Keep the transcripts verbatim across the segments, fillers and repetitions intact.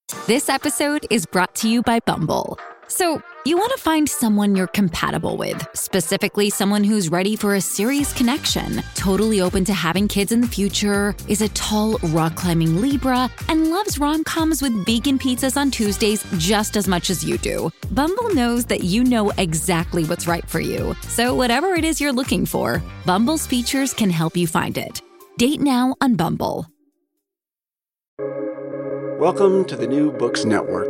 This episode is brought to you by Bumble. So, you want to find someone you're compatible with, specifically someone who's ready for a serious connection, totally open to having kids in the future, is a tall, rock-climbing Libra, and loves rom-coms with vegan pizzas on Tuesdays just as much as you do. Bumble knows that you know exactly what's right for you. So whatever it is you're looking for, Bumble's features can help you find it. Date now on Bumble. Welcome to the New Books Network.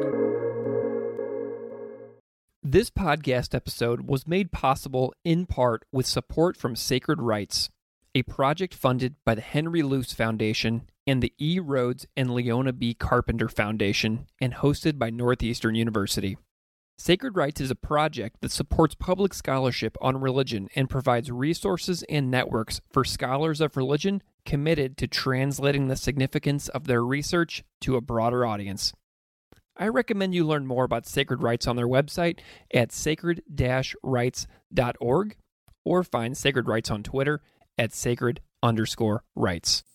This podcast episode was made possible in part with support from Sacred Writes, a project funded by the Henry Luce Foundation and the E. Rhodes and Leona B. Carpenter Foundation and hosted by Northeastern University. Sacred Writes is a project that supports public scholarship on religion and provides resources and networks for scholars of religion committed to translating the significance of their research to a broader audience. I recommend you learn more about Sacred Writes on their website at sacred dash writes dot org or find Sacred Writes on Twitter at sacred underscore writes.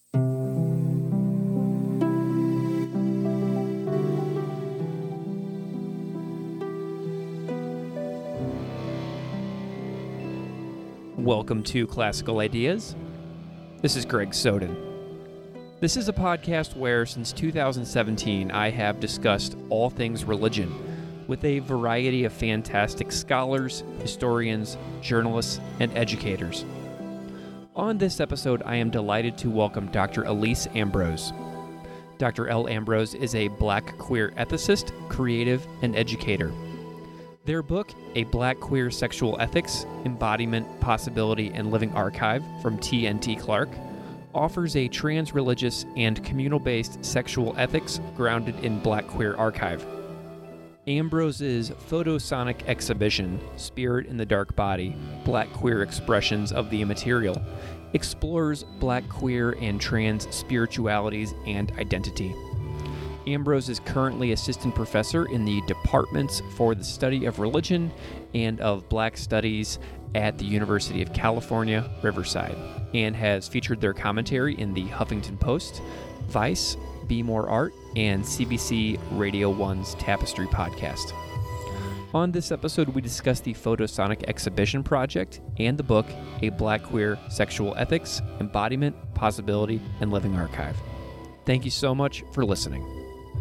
Welcome to Classical Ideas. This is Greg Soden. This is a podcast where, since two thousand seventeen, I have discussed all things religion with a variety of fantastic scholars, historians, journalists, and educators. On this episode, I am delighted to welcome Doctor Elise Ambrose. Doctor L. Ambrose is a Black queer ethicist, creative, and educator. Their book, A Black Queer Sexual Ethics, Embodiment, Possibility, and Living Archive from T N T Clark, offers a trans-religious and communal-based sexual ethics grounded in Black queer archive. Ambrose's photosonic exhibition, Spirit in the Dark Body, Black Queer Expressions of the Immaterial, explores Black queer and trans spiritualities and identity. Ambrose is currently assistant professor in the Departments for the Study of Religion and of Black Studies at the University of California, Riverside, and has featured their commentary in the Huffington Post, Vice, Be More Art, and C B C Radio one's Tapestry podcast. On this episode, we discuss the Photosonic Exhibition Project and the book, A Black Queer Sexual Ethics, Embodiment, Possibility, and Living Archive. Thank you so much for listening.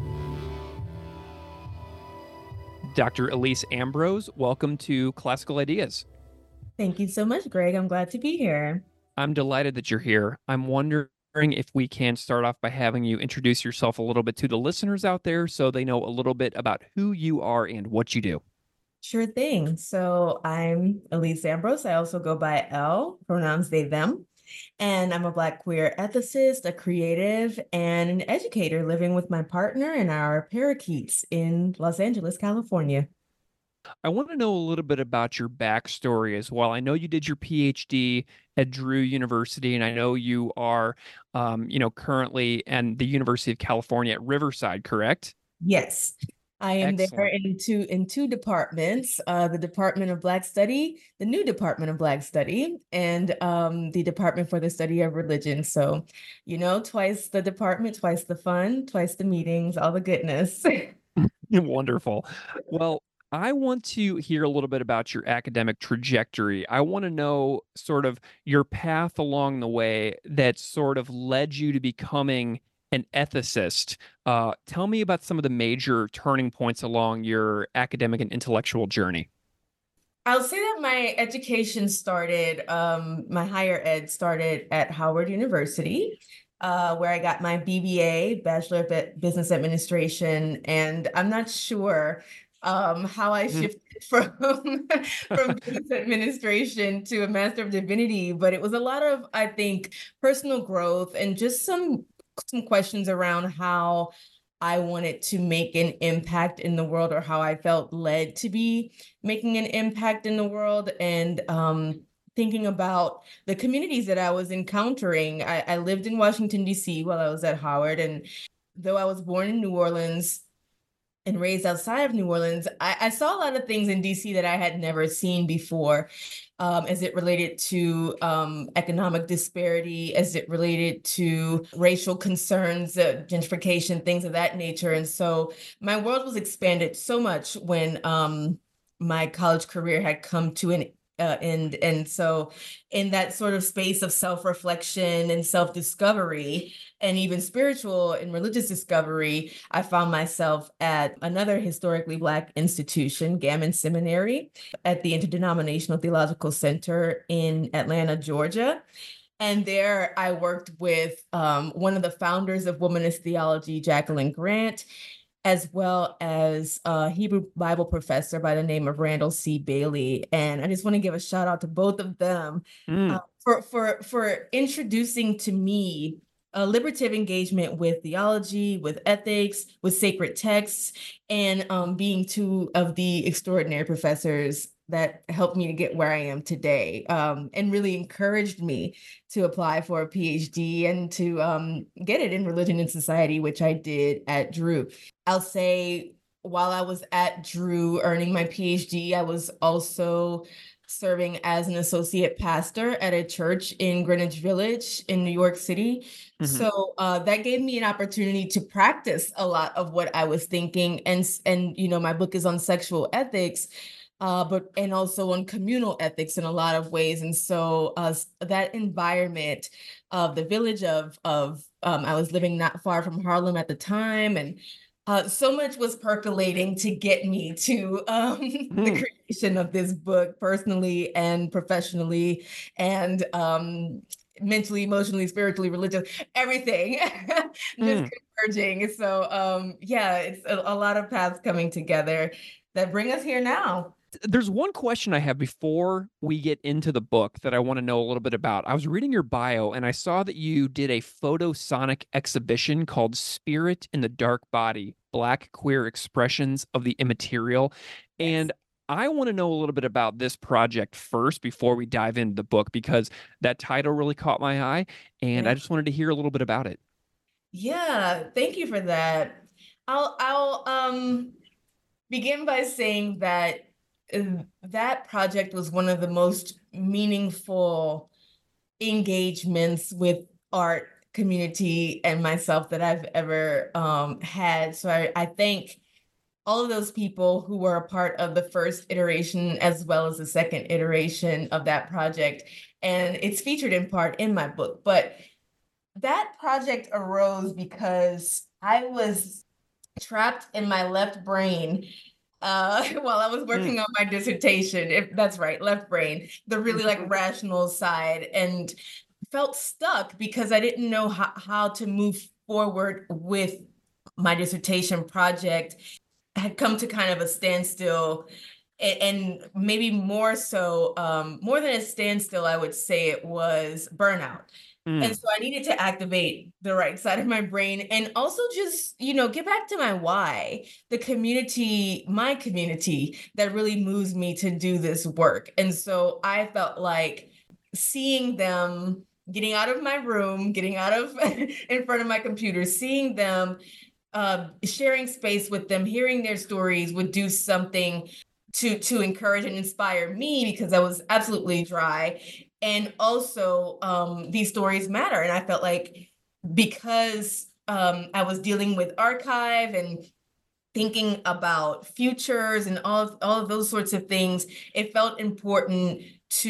Doctor Elise Ambrose, welcome to Classical Ideas. Thank you so much, Greg. I'm glad to be here. I'm delighted that you're here. I'm wondering if we can start off by having you introduce yourself a little bit to the listeners out there so they know a little bit about who you are and what you do. Sure thing. So I'm Elise Ambrose. I also go by L, pronouns they, them. And I'm a Black queer ethicist, a creative, and an educator living with my partner and our parakeets in Los Angeles, California. I want to know a little bit about your backstory as well. I know you did your P H D at Drew University, and I know you are, um, you know, currently at the University of California at Riverside, correct? Yes. I am Excellent. there in two in two departments, uh, the Department of Black Study, the new Department of Black Study, and um, the Department for the Study of Religion. So, you know, twice the department, twice the fun, twice the meetings, all the goodness. Wonderful. Well, I want to hear a little bit about your academic trajectory. I want to know sort of your path along the way that sort of led you to becoming an ethicist. Uh, tell me about some of the major turning points along your academic and intellectual journey. I'll say that my education started, um, my higher ed started at Howard University, uh, where I got my B B A, Bachelor of Business Administration, and I'm not sure um, how I shifted from from business administration to a Master of Divinity, but it was a lot of, I think, personal growth and just some some questions around how I wanted to make an impact in the world, or how I felt led to be making an impact in the world, and um, thinking about the communities that I was encountering. I, I lived in Washington, D C while I was at Howard, and though I was born in New Orleans, and raised outside of New Orleans, I, I saw a lot of things in D C that I had never seen before, um, as it related to um, economic disparity, as it related to racial concerns, uh, gentrification, things of that nature. And so my world was expanded so much when um, my college career had come to an Uh, and and so in that sort of space of self-reflection and self-discovery and even spiritual and religious discovery, I found myself at another historically Black institution, Gammon Seminary, at the Interdenominational Theological Center in Atlanta, Georgia. And there I worked with um, one of the founders of Womanist Theology, Jacqueline Grant, as well as a Hebrew Bible professor by the name of Randall C. Bailey. And I just want to give a shout out to both of them Mm. uh, for, for, for introducing to me a liberative engagement with theology, with ethics, with sacred texts, and um, being two of the extraordinary professors that helped me to get where I am today, um, and really encouraged me to apply for a PhD and to um, get it in religion and society, which I did at Drew. I'll say while I was at Drew earning my PhD, I was also serving as an associate pastor at a church in Greenwich Village in New York City. Mhm. So uh, that gave me an opportunity to practice a lot of what I was thinking. And, and you know, my book is on sexual ethics, uh, but and also on communal ethics in a lot of ways. And so uh, that environment of the village of, of um, I was living not far from Harlem at the time, and Uh, so much was percolating to get me to um, the Mm. creation of this book, personally and professionally, and um, mentally, emotionally, spiritually, religious, everything just Mm. converging. So um, yeah, it's a, a lot of paths coming together that bring us here now. There's one question I have before we get into the book that I want to know a little bit about. I was reading your bio and I saw that you did a photosonic exhibition called Spirit in the Dark Body, Black Queer Expressions of the Immaterial. And I want to know a little bit about this project first before we dive into the book, because that title really caught my eye and Yeah. I just wanted to hear a little bit about it. Yeah, thank you for that. I'll I'll um begin by saying that uh, that project was one of the most meaningful engagements with art community and myself that I've ever um, had. So I, I thank all of those people who were a part of the first iteration as well as the second iteration of that project. And it's featured in part in my book. But that project arose because I was trapped in my left brain uh, while I was working on my dissertation. If that's right, left brain, the really like rational side, and felt stuck because I didn't know how, how to move forward with my dissertation project. I had come to kind of a standstill, a- and maybe more so, um, more than a standstill, I would say it was burnout. And Mm. so I needed to activate the right side of my brain and also just, you know, get back to my why, the community, my community that really moves me to do this work. And so I felt like seeing them, getting out of my room, getting out of in front of my computer, seeing them, uh, sharing space with them, hearing their stories would do something to to encourage and inspire me, because I was absolutely dry. And also, um, these stories matter. And I felt like because um, I was dealing with archive and thinking about futures and all, all of those sorts of things, it felt important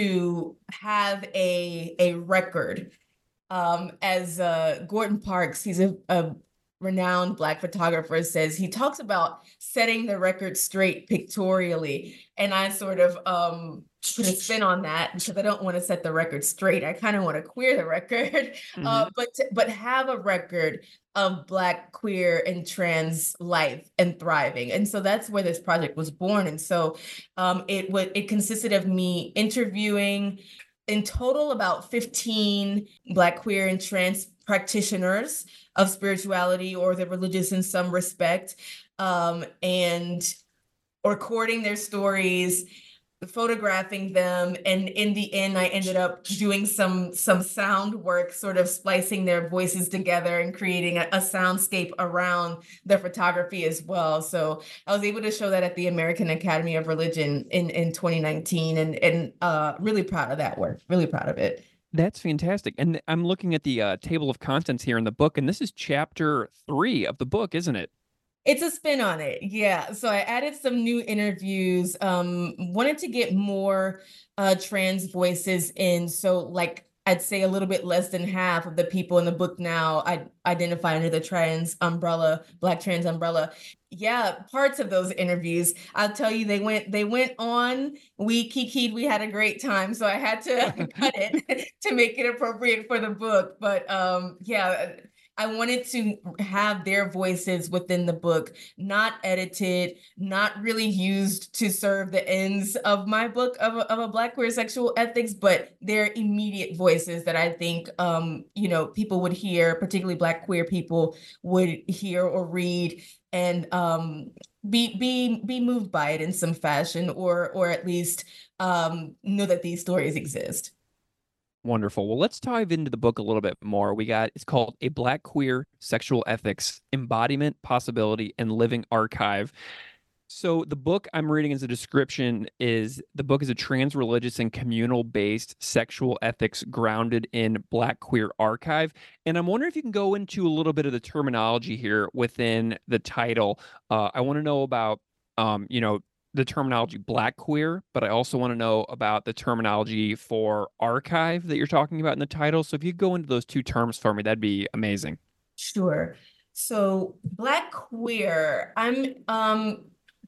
to have a, a record. Um, as uh, Gordon Parks, he's a, a renowned Black photographer, says, he talks about setting the record straight pictorially. And I sort of um, put a spin on that because I don't want to set the record straight. I kind of want to queer the record, Mm-hmm. uh, but to, but have a record of Black, queer, and trans life and thriving. And so that's where this project was born. And so um, it would it consisted of me interviewing in total about fifteen Black, queer, and trans practitioners of spirituality or the religious in some respect, um, and recording their stories, photographing them, and in the end I ended up doing some some sound work, sort of splicing their voices together and creating a, a soundscape around the photography as well. So I was able to show that at the American Academy of Religion in in twenty nineteen, and and uh really proud of that work, really proud of it. That's fantastic. And I'm looking at the uh, table of contents here in the book, and this is chapter three of the book, isn't it? It's a spin on it. Yeah. So I added some new interviews, um, wanted to get more uh, trans voices in. So like I'd say a little bit less than half of the people in the book now I identify under the trans umbrella, Black trans umbrella. Yeah, parts of those interviews, I'll tell you, they went they went on. We kikied, we had a great time. So I had to cut it to make it appropriate for the book. But um, yeah. I wanted to have their voices within the book, not edited, not really used to serve the ends of my book of a, of a Black queer sexual ethics, but their immediate voices that I think, um, you know, people would hear, particularly Black queer people would hear or read and um, be be be moved by it in some fashion, or or at least um, know that these stories exist. Wonderful. Well, let's dive into the book a little bit more. We got, it's called A Black Queer Sexual Ethics, Embodiment, Possibility, and Living Archive. So the book I'm reading as a description is, the book is a trans-religious and communal-based sexual ethics grounded in Black queer archive. And I'm wondering if you can go into a little bit of the terminology here within the title. Uh, I want to know about, um, you know, the terminology Black queer, but I also want to know about the terminology for archive that you're talking about in the title. So if you go into those two terms for me, that'd be amazing. Sure. So Black queer, I'm um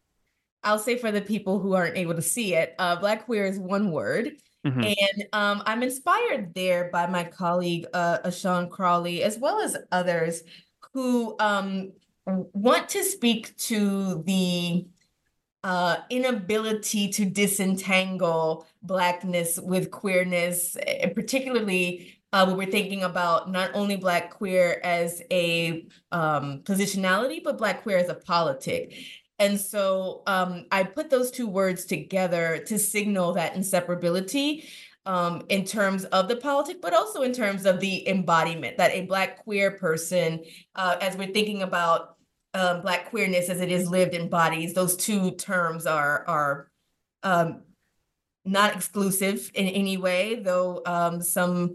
I'll say for the people who aren't able to see it, uh, Black queer is one word. Mm-hmm. And um, I'm inspired there by my colleague, uh, Ashawn Crawley, as well as others who um, want to speak to the uh, inability to disentangle Blackness with queerness, and particularly uh, when we're thinking about not only Black queer as a um, positionality, but Black queer as a politic. And so um, I put those two words together to signal that inseparability um, in terms of the politic, but also in terms of the embodiment, that a Black queer person, uh, as we're thinking about um, Black queerness as it is lived in bodies, those two terms are, are um, not exclusive in any way, though um, some,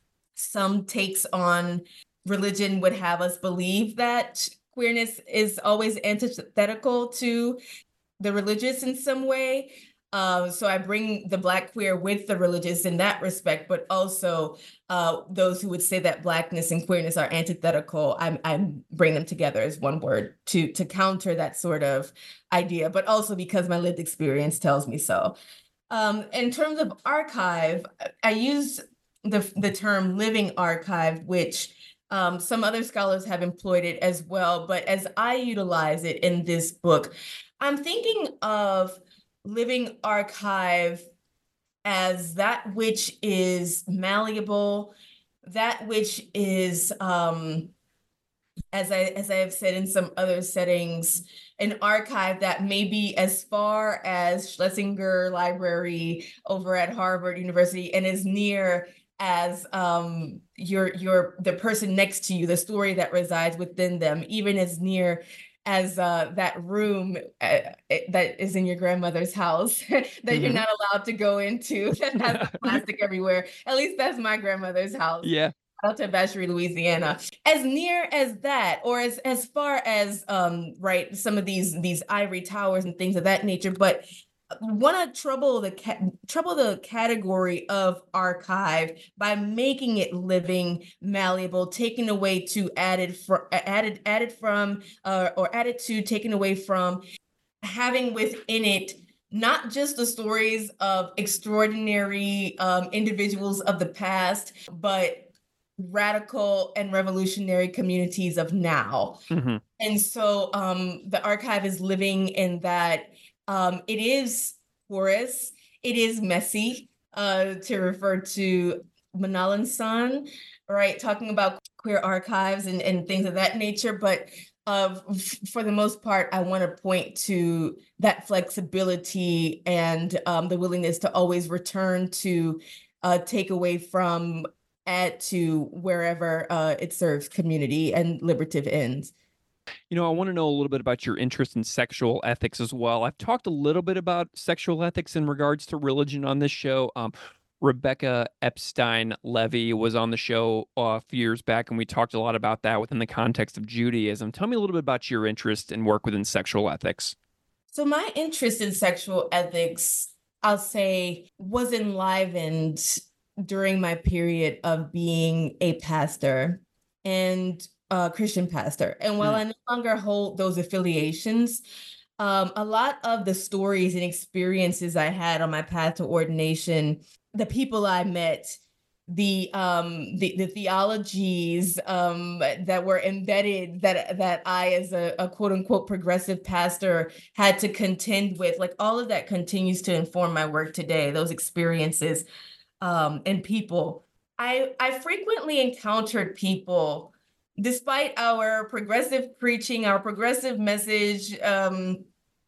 some takes on religion would have us believe that queerness is always antithetical to the religious in some way. Uh, so I bring the Black queer with the religious in that respect, but also uh, those who would say that Blackness and queerness are antithetical, I, I bring them together as one word to, to counter that sort of idea, but also because my lived experience tells me so. Um, in terms of archive, I use the, the term living archive, which Um, some other scholars have employed it as well, but as I utilize it in this book, I'm thinking of living archive as that which is malleable, that which is, um, as I as I have said in some other settings, an archive that may be as far as Schlesinger Library over at Harvard University and as near as um, your your the person next to you, the story that resides within them, even as near as uh, that room uh, that is in your grandmother's house that mm-hmm. you're not allowed to go into that has plastic everywhere. At least that's my grandmother's house. Yeah. Out to Vacherie, Louisiana. As near as that, or as as far as um, right, some of these these ivory towers and things of that nature, but want to trouble the ca- trouble the category of archive by making it living, malleable, taken away to, added from, added added from, uh, or added to, taken away from, having within it not just the stories of extraordinary um, individuals of the past, but radical and revolutionary communities of now. Mm-hmm. And so um, the archive is living in that. Um, it is porous, it is messy, uh, to refer to Manal San, right, talking about queer archives and, and things of that nature, but of, for the most part, I want to point to that flexibility and um, the willingness to always return to uh, take away from, add to wherever uh, it serves community and liberative ends. You know, I want to know a little bit about your interest in sexual ethics as well. I've talked a little bit about sexual ethics in regards to religion on this show. Um, Rebecca Epstein Levy was on the show uh, a few years back, and we talked a lot about that within the context of Judaism. Tell me a little bit about your interest and work within sexual ethics. So my interest in sexual ethics, I'll say, was enlivened during my period of being a pastor and a Christian pastor. And while mm. I no longer hold those affiliations, um, a lot of the stories and experiences I had on my path to ordination, the people I met, the um the, the theologies um that were embedded that that I as a, a quote unquote progressive pastor had to contend with, like all of that continues to inform my work today, those experiences um and people. I I frequently encountered people, despite our progressive preaching, our progressive message, um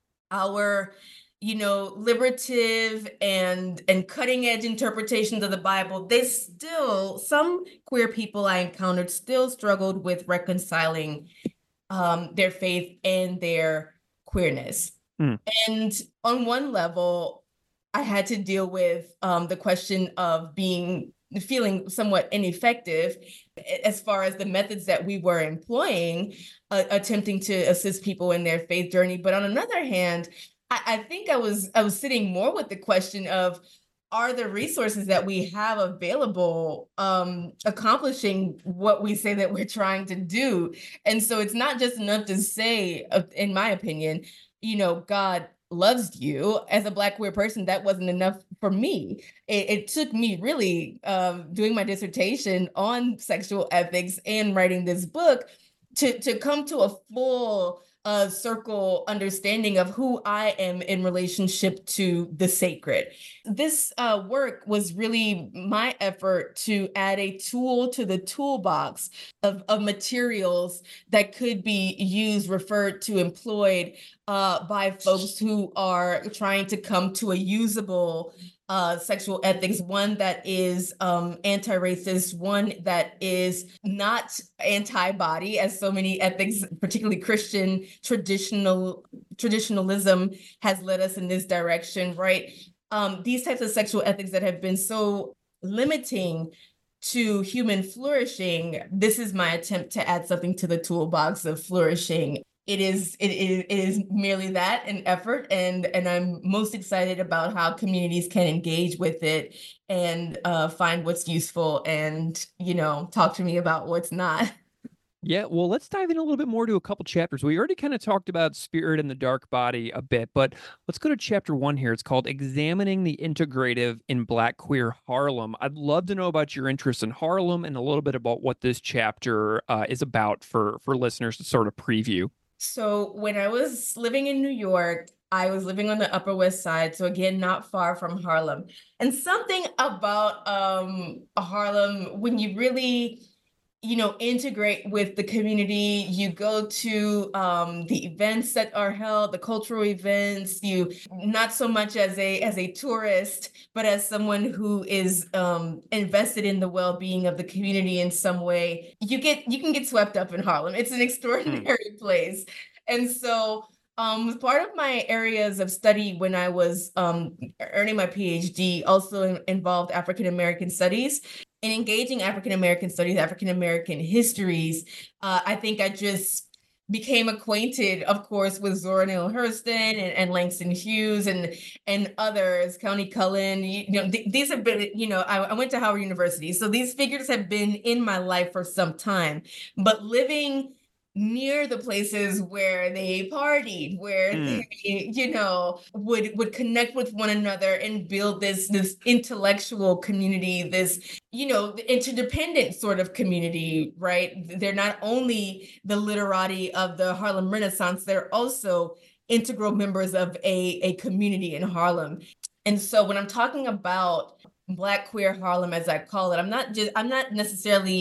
our you know, liberative and and cutting edge interpretations of the Bible, they still, some queer people I encountered still struggled with reconciling um, their faith and their queerness. Mm. And on one level, I had to deal with um, the question of being, feeling somewhat ineffective as far as the methods that we were employing, uh, attempting to assist people in their faith journey. But on another hand, I think I was I was sitting more with the question of, are the resources that we have available um, accomplishing what we say that we're trying to do? And so it's not just enough to say, uh, in my opinion, you know, God loves you. As a Black queer person, that wasn't enough for me. It, it took me really um, doing my dissertation on sexual ethics and writing this book to to come to a full a circle understanding of who I am in relationship to the sacred. This uh, work was really my effort to add a tool to the toolbox of, of materials that could be used, referred to, employed uh, by folks who are trying to come to a usable Uh, sexual ethics, one that is um, anti-racist, one that is not anti-body, as so many ethics, particularly Christian traditional traditionalism, has led us in this direction, right? Um, these types of sexual ethics that have been so limiting to human flourishing, this is my attempt to add something to the toolbox of flourishing. It is it is it is merely that, an effort, and and I'm most excited about how communities can engage with it and uh, find what's useful and, you know, talk to me about what's not. Yeah, well, let's dive in a little bit more to a couple chapters. We already kind of talked about spirit and the dark body a bit, but let's go to chapter one here. It's called Examining the Integrative in Black Queer Harlem. I'd love to know about your interest in Harlem and a little bit about what this chapter uh, is about for for listeners to sort of preview. So when I was living in New York, I was living on the Upper West Side, so again, not far from Harlem. And something about um, Harlem, when you really, you know, integrate with the community, you go to um, the events that are held, the cultural events, you, not so much as a as a tourist, but as someone who is um, invested in the well-being of the community in some way, you get you can get swept up in Harlem. It's an extraordinary mm. place. And so um, part of my areas of study when I was um, earning my PhD also in, involved African-American studies. In engaging African-American studies, African-American histories, uh, I think I just became acquainted, of course, with Zora Neale Hurston and, and Langston Hughes and and others, Countee Cullen. You, you know, th- these have been, you know, I, I went to Howard University, so these figures have been in my life for some time. But living near the places where they partied, where mm. they, you know, would would connect with one another and build this this intellectual community, this, you know, interdependent sort of community, right? They're not only the literati of the Harlem Renaissance, they're also integral members of a, a community in Harlem. And so when I'm talking about Black queer Harlem, as I call it, I'm not just I'm not necessarily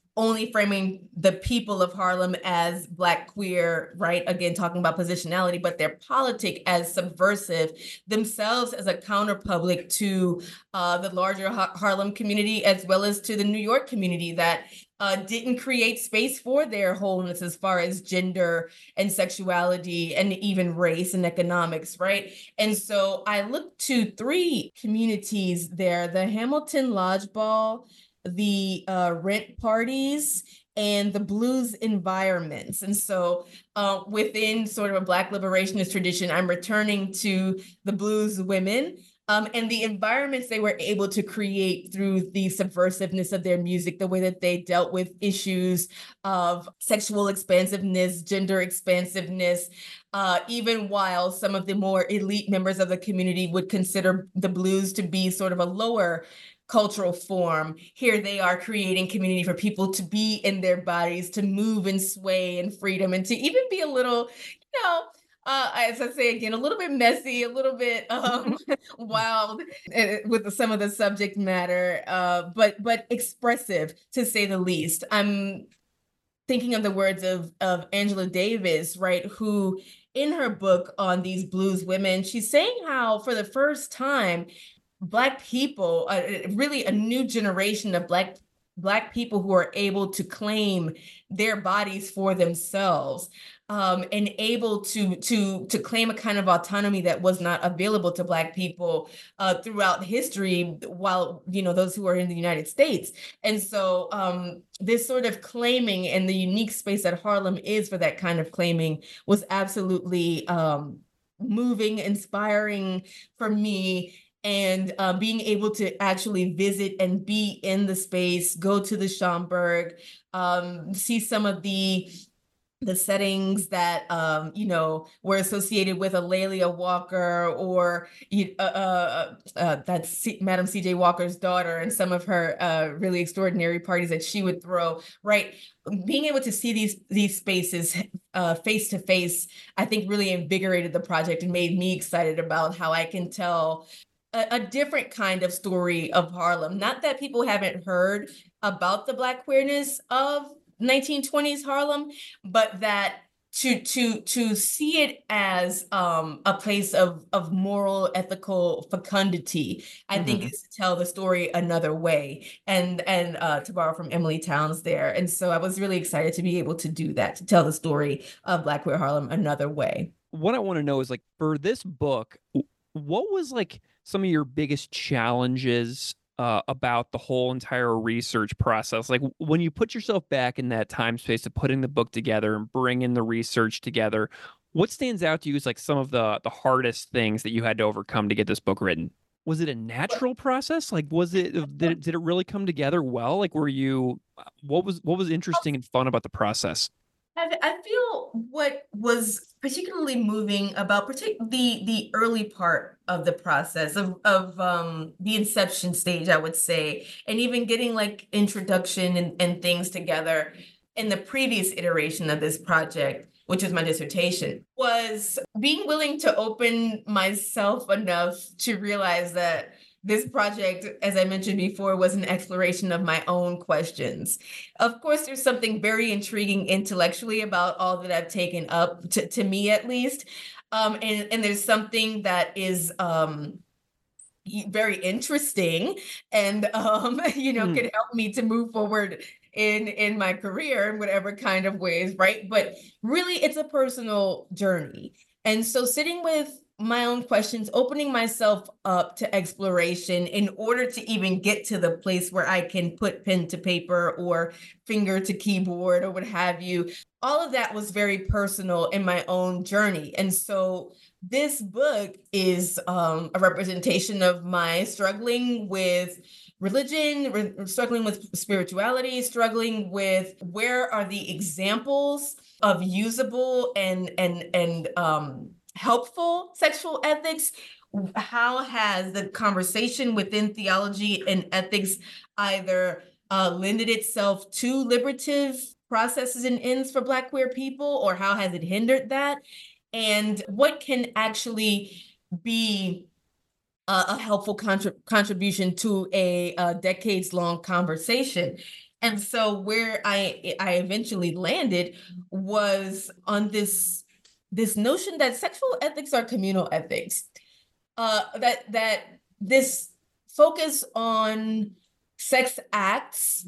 only framing the people of Harlem as Black queer, right? Again, talking about positionality, but their politic as subversive, themselves as a counterpublic to uh, the larger ha- Harlem community, as well as to the New York community that uh, didn't create space for their wholeness as far as gender and sexuality and even race and economics, right? And so I looked to three communities there, the Hamilton Lodge Ball, the uh, rent parties, and the blues environments. And so uh, within sort of a Black liberationist tradition, I'm returning to the blues women um, and the environments they were able to create through the subversiveness of their music, the way that they dealt with issues of sexual expansiveness, gender expansiveness, uh, even while some of the more elite members of the community would consider the blues to be sort of a lower cultural form. Here they are creating community for people to be in their bodies, to move and sway in freedom, and to even be a little, you know, uh, as I say again, a little bit messy, a little bit um, wild uh, with some of the subject matter, uh, but but expressive to say the least. I'm thinking of the words of of Angela Davis, right, who in her book on these blues women, she's saying how for the first time, Black people, uh, really a new generation of Black Black people who are able to claim their bodies for themselves, um, and able to to to claim a kind of autonomy that was not available to Black people uh, throughout history, while you know those who are in the United States. And so um, this sort of claiming and the unique space that Harlem is for that kind of claiming was absolutely um, moving, inspiring for me. And uh, being able to actually visit and be in the space, go to the Schomburg, um, see some of the the settings that um, you know were associated with a Lelia Walker, or uh, uh, uh, that's C- Madam C J Walker's daughter, and some of her uh, really extraordinary parties that she would throw. Right, being able to see these these spaces uh, face to face, I think really invigorated the project and made me excited about how I can tell A, a different kind of story of Harlem. Not that people haven't heard about the Black queerness of nineteen twenties Harlem, but that to to to see it as um, a place of of moral, ethical fecundity, I mm-hmm. think is to tell the story another way. And and uh, to borrow from Emily Towns there. And so I was really excited to be able to do that, to tell the story of Black queer Harlem another way. What I want to know is, like, for this book, what was like some of your biggest challenges uh, about the whole entire research process? Like, when you put yourself back in that time space of putting the book together and bringing the research together, what stands out to you as like some of the the hardest things that you had to overcome to get this book written? Was it a natural process? Like, was it did it, did it really come together well? Like, were you what was what was interesting and fun about the process? I, I feel what was particularly moving about partic- the the early part of the process of of um, the inception stage, I would say, and even getting like introduction and, and things together in the previous iteration of this project, which is my dissertation, was being willing to open myself enough to realize that this project, as I mentioned before, was an exploration of my own questions. Of course, there's something very intriguing intellectually about all that I've taken up, to, to me at least. Um, and, and there's something that is um, very interesting and, um, you know, mm. can help me to move forward in, in my career in whatever kind of ways, right? But really, it's a personal journey. And so sitting with my own questions, opening myself up to exploration in order to even get to the place where I can put pen to paper or finger to keyboard or what have you. All of that was very personal in my own journey. And so this book is um, a representation of my struggling with religion, re- struggling with spirituality, struggling with where are the examples of usable and, and, and, um, helpful sexual ethics. How has the conversation within theology and ethics either uh, lended itself to liberative processes and ends for Black queer people, or how has it hindered that? And what can actually be a, a helpful contra- contribution to a, a decades-long conversation? And so where I I eventually landed was on this this notion that sexual ethics are communal ethics. Uh, that that this focus on sex acts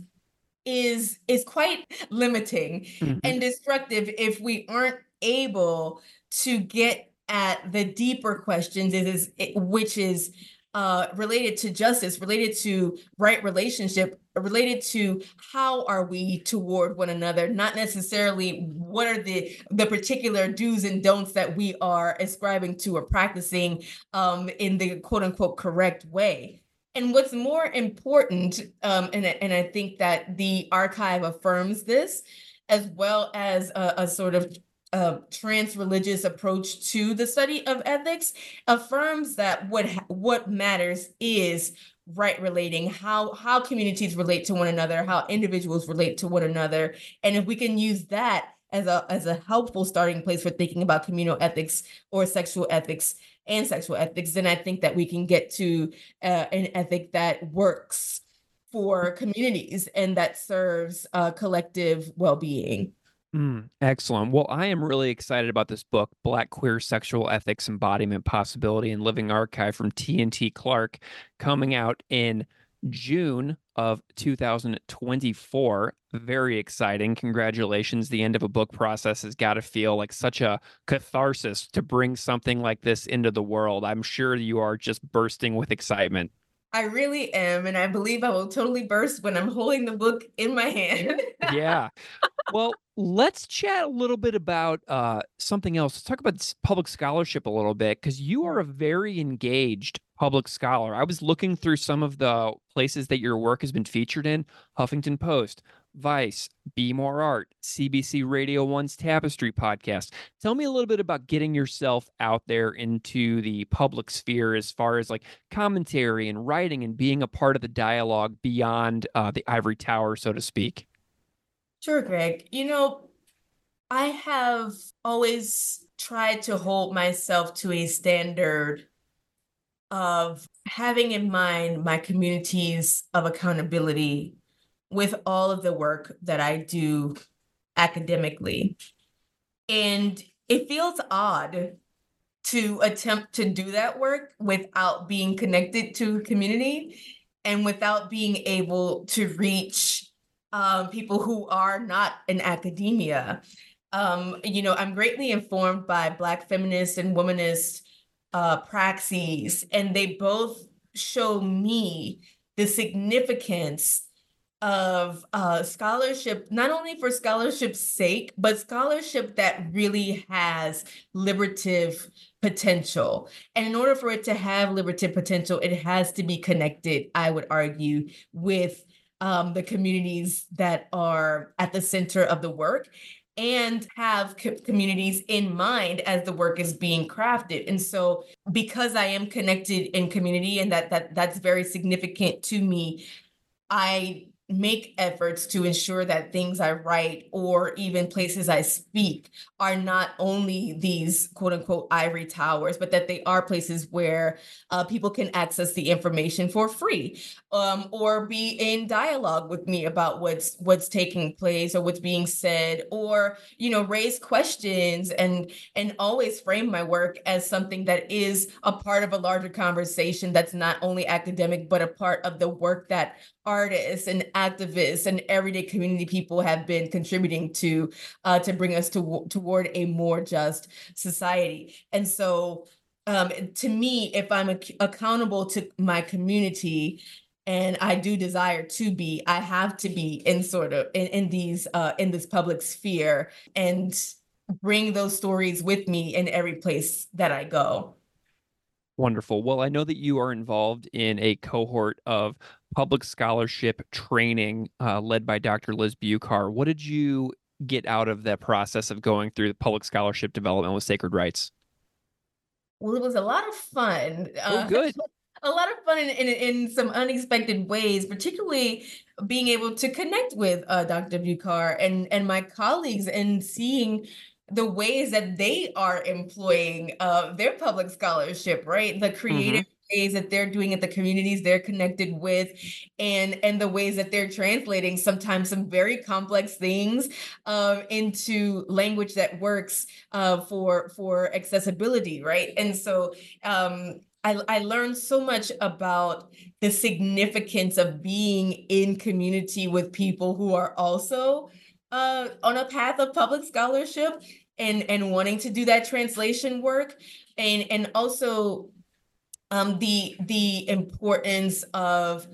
is is quite limiting Mhm. and destructive if we aren't able to get at the deeper questions, is, is which is uh, related to justice, related to right relationship, related to how are we toward one another, not necessarily what are the the particular do's and don'ts that we are ascribing to or practicing um, in the quote unquote correct way. And what's more important, um, and, and I think that the archive affirms this, as well as a, a sort of uh, trans-religious approach to the study of ethics, affirms that what what matters is right relating, how how communities relate to one another, how individuals relate to one another, and if we can use that as a as a helpful starting place for thinking about communal ethics or sexual ethics and sexual ethics, then I think that we can get to uh, an ethic that works for communities and that serves uh, collective well-being. Mm, excellent. Well, I am really excited about this book, Black Queer Sexual Ethics, Embodiment, Possibility, and Living Archive from T and T Clark, coming out in June of two thousand twenty-four. Very exciting. Congratulations. The end of a book process has got to feel like such a catharsis to bring something like this into the world. I'm sure you are just bursting with excitement. I really am, and I believe I will totally burst when I'm holding the book in my hand. Yeah. Well, let's chat a little bit about uh, something else. Let's talk about s- public scholarship a little bit, because you are a very engaged public scholar. I was looking through some of the places that your work has been featured in: Huffington Post, Vice, Be More Art, C B C Radio one's Tapestry podcast. Tell me a little bit about getting yourself out there into the public sphere as far as like commentary and writing and being a part of the dialogue beyond uh, the ivory tower, so to speak. Sure, Greg. You know, I have always tried to hold myself to a standard of having in mind my communities of accountability with all of the work that I do academically. And it feels odd to attempt to do that work without being connected to community and without being able to reach um, people who are not in academia. Um, you know, I'm greatly informed by Black feminist and womanist uh, praxis, and they both show me the significance of uh, scholarship, not only for scholarship's sake, but scholarship that really has liberative potential. And in order for it to have liberative potential, it has to be connected, I would argue, with um, the communities that are at the center of the work and have co- communities in mind as the work is being crafted. And so because I am connected in community and that that that's very significant to me, I make efforts to ensure that things I write or even places I speak are not only these quote unquote ivory towers, but that they are places where uh, people can access the information for free, um, or be in dialogue with me about what's what's taking place or what's being said, or you know raise questions and and always frame my work as something that is a part of a larger conversation that's not only academic but a part of the work that artists and activists and everyday community people have been contributing to uh, to bring us to, toward a more just society. And so um, to me, if I'm ac- accountable to my community, and I do desire to be, I have to be in sort of in, in these uh, in this public sphere and bring those stories with me in every place that I go. Wonderful. Well, I know that you are involved in a cohort of public scholarship training uh, led by Doctor Liz Bucar. What did you get out of that process of going through the public scholarship development with Sacred Rights? Well, it was a lot of fun. Oh, Uh, good. a lot of fun in, in, in some unexpected ways, particularly being able to connect with uh, Doctor Bucar and, and my colleagues and seeing the ways that they are employing uh, their public scholarship, right? The Hmm. creative ways that they're doing it, the communities they're connected with, and and the ways that they're translating sometimes some very complex things um, into language that works uh, for for accessibility, right? And so um, I, I learned so much about the significance of being in community with people who are also uh, on a path of public scholarship and and wanting to do that translation work, and and also um, the the importance of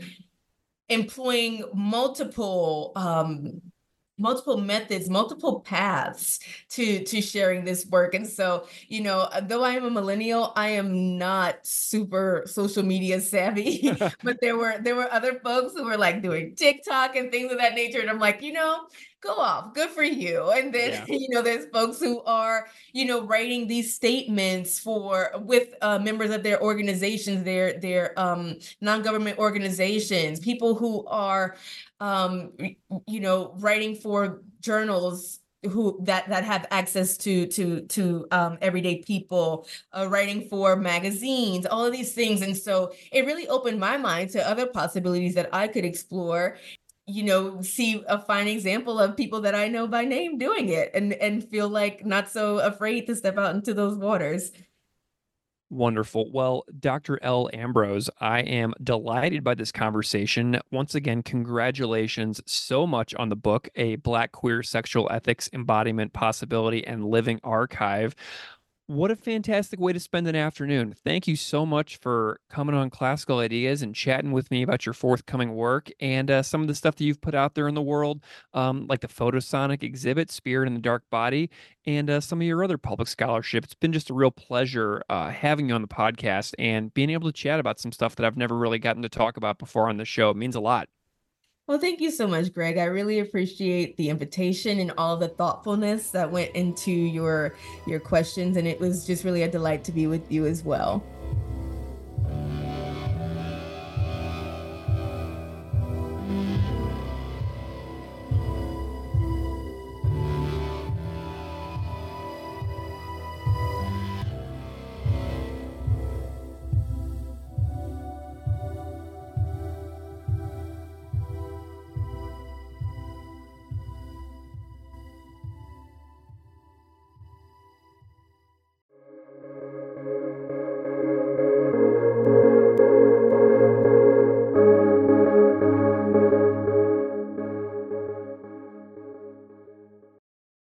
employing multiple um, multiple methods, multiple paths to to sharing this work. And so, you know, though I am a millennial, I am not super social media savvy, but there were there were other folks who were like doing TikTok and things of that nature. And I'm like, you know, go off, good for you. And then, yeah. you know, there's folks who are, you know, writing these statements for with uh, members of their organizations, their their um, non-government organizations, people who are um, you know, writing for journals who that that have access to to to um, everyday people, uh, writing for magazines, all of these things. And so it really opened my mind to other possibilities that I could explore, you know, see a fine example of people that I know by name doing it, and and feel like not so afraid to step out into those waters. Wonderful. Well, Doctor Elle Ambrose, I am delighted by this conversation. Once again, congratulations so much on the book, A Black Queer Sexual Ethics Embodiment Possibility and Living Archive. What a fantastic way to spend an afternoon. Thank you so much for coming on Classical Ideas and chatting with me about your forthcoming work and uh, some of the stuff that you've put out there in the world, um, like the Photosonic exhibit, Spirit in the Dark Body, and uh, some of your other public scholarship. It's been just a real pleasure uh, having you on the podcast and being able to chat about some stuff that I've never really gotten to talk about before on the show. It means a lot. Well, thank you so much, Greg. I really appreciate the invitation and all the thoughtfulness that went into your your questions, and it was just really a delight to be with you as well.